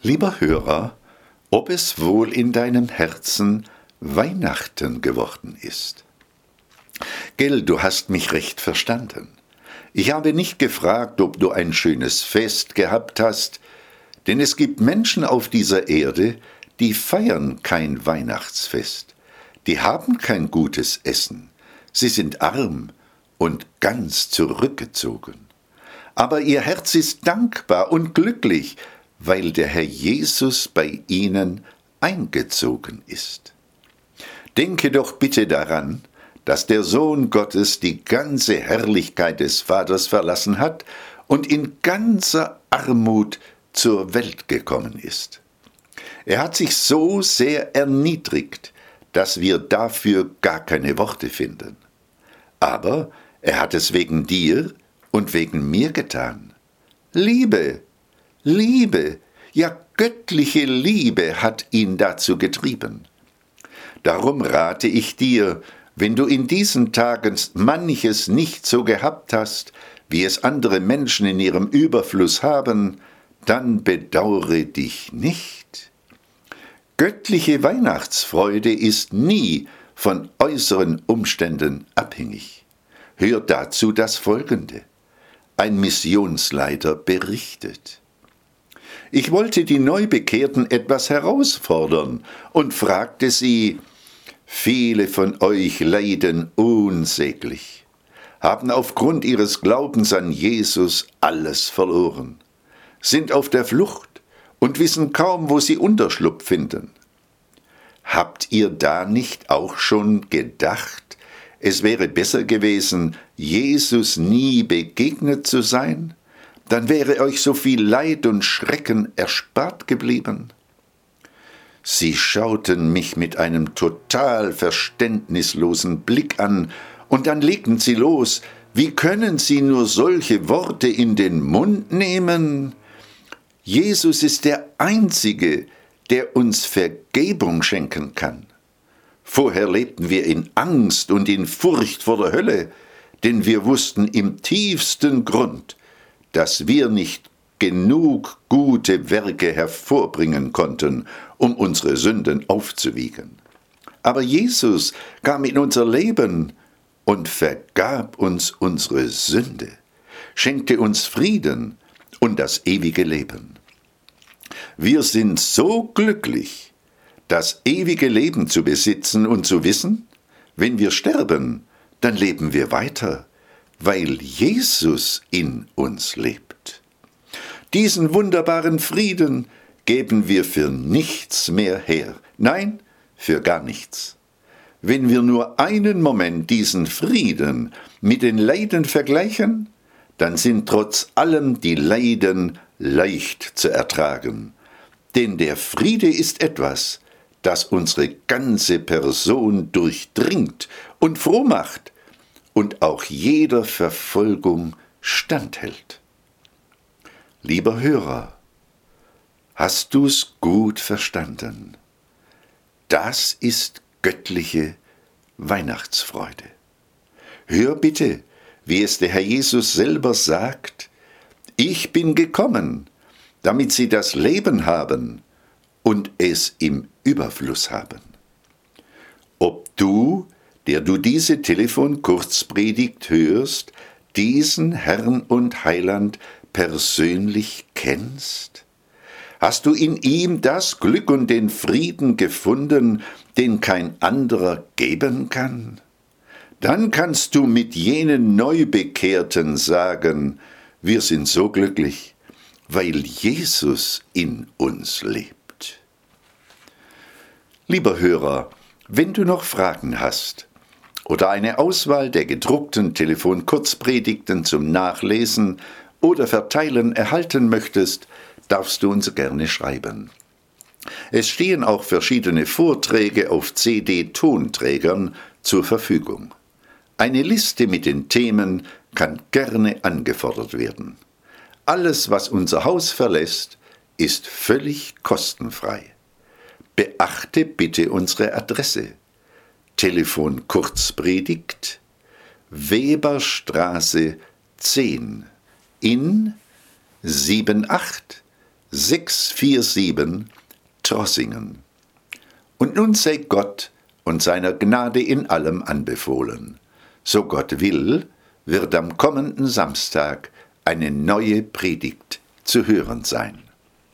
Lieber Hörer, ob es wohl in deinem Herzen Weihnachten geworden ist. Gell, du hast mich recht verstanden. Ich habe nicht gefragt, ob du ein schönes Fest gehabt hast, denn es gibt Menschen auf dieser Erde, die feiern kein Weihnachtsfest. Die haben kein gutes Essen. Sie sind arm und ganz zurückgezogen. Aber ihr Herz ist dankbar und glücklich, weil der Herr Jesus bei ihnen eingezogen ist. Denke doch bitte daran, dass der Sohn Gottes die ganze Herrlichkeit des Vaters verlassen hat und in ganzer Armut zur Welt gekommen ist. Er hat sich so sehr erniedrigt, dass wir dafür gar keine Worte finden. Aber er hat es wegen dir und wegen mir getan. Liebe, ja göttliche Liebe hat ihn dazu getrieben. Darum rate ich dir, wenn du in diesen Tagen manches nicht so gehabt hast, wie es andere Menschen in ihrem Überfluss haben, dann bedauere dich nicht. Göttliche Weihnachtsfreude ist nie von äußeren Umständen abhängig. Hör dazu das Folgende. Ein Missionsleiter berichtet: Ich wollte die Neubekehrten etwas herausfordern und fragte sie: Viele von euch leiden unsäglich, haben aufgrund ihres Glaubens an Jesus alles verloren, sind auf der Flucht und wissen kaum, wo sie Unterschlupf finden. Habt ihr da nicht auch schon gedacht, es wäre besser gewesen, Jesus nie begegnet zu sein? Dann wäre euch so viel Leid und Schrecken erspart geblieben. Sie schauten mich mit einem total verständnislosen Blick an, und dann legten sie los: Wie können Sie nur solche Worte in den Mund nehmen? Jesus ist der Einzige, der uns Vergebung schenken kann. Vorher lebten wir in Angst und in Furcht vor der Hölle, denn wir wussten im tiefsten Grund, dass wir nicht genug gute Werke hervorbringen konnten, um unsere Sünden aufzuwiegen. Aber Jesus kam in unser Leben und vergab uns unsere Sünde, schenkte uns Frieden und das ewige Leben. Wir sind so glücklich, das ewige Leben zu besitzen und zu wissen, wenn wir sterben, dann leben wir weiter, weil Jesus in uns lebt. Diesen wunderbaren Frieden geben wir für nichts mehr her. Nein, für gar nichts. Wenn wir nur einen Moment diesen Frieden mit den Leiden vergleichen, dann sind trotz allem die Leiden leicht zu ertragen. Denn der Friede ist etwas, das unsere ganze Person durchdringt und froh macht und auch jeder Verfolgung standhält. Lieber Hörer, hast du's gut verstanden? Das ist göttliche Weihnachtsfreude. Hör bitte, wie es der Herr Jesus selber sagt: Ich bin gekommen, damit sie das Leben haben und es im Überfluss haben. Ob du, der du diese Telefon-Kurzpredigt hörst, diesen Herrn und Heiland persönlich kennst? Hast du in ihm das Glück und den Frieden gefunden, den kein anderer geben kann? Dann kannst du mit jenen Neubekehrten sagen: Wir sind so glücklich, weil Jesus in uns lebt. Lieber Hörer, wenn du noch Fragen hast oder eine Auswahl der gedruckten Telefon-Kurzpredigten zum Nachlesen oder Verteilen erhalten möchtest, darfst du uns gerne schreiben. Es stehen auch verschiedene Vorträge auf CD-Tonträgern zur Verfügung. Eine Liste mit den Themen kann gerne angefordert werden. Alles, was unser Haus verlässt, ist völlig kostenfrei. Beachte bitte unsere Adresse: Telefon Kurzpredigt, Weberstraße 10 in 781 647 Trossingen. Und nun sei Gott und seiner Gnade in allem anbefohlen. So Gott will, wird am kommenden Samstag eine neue Predigt zu hören sein.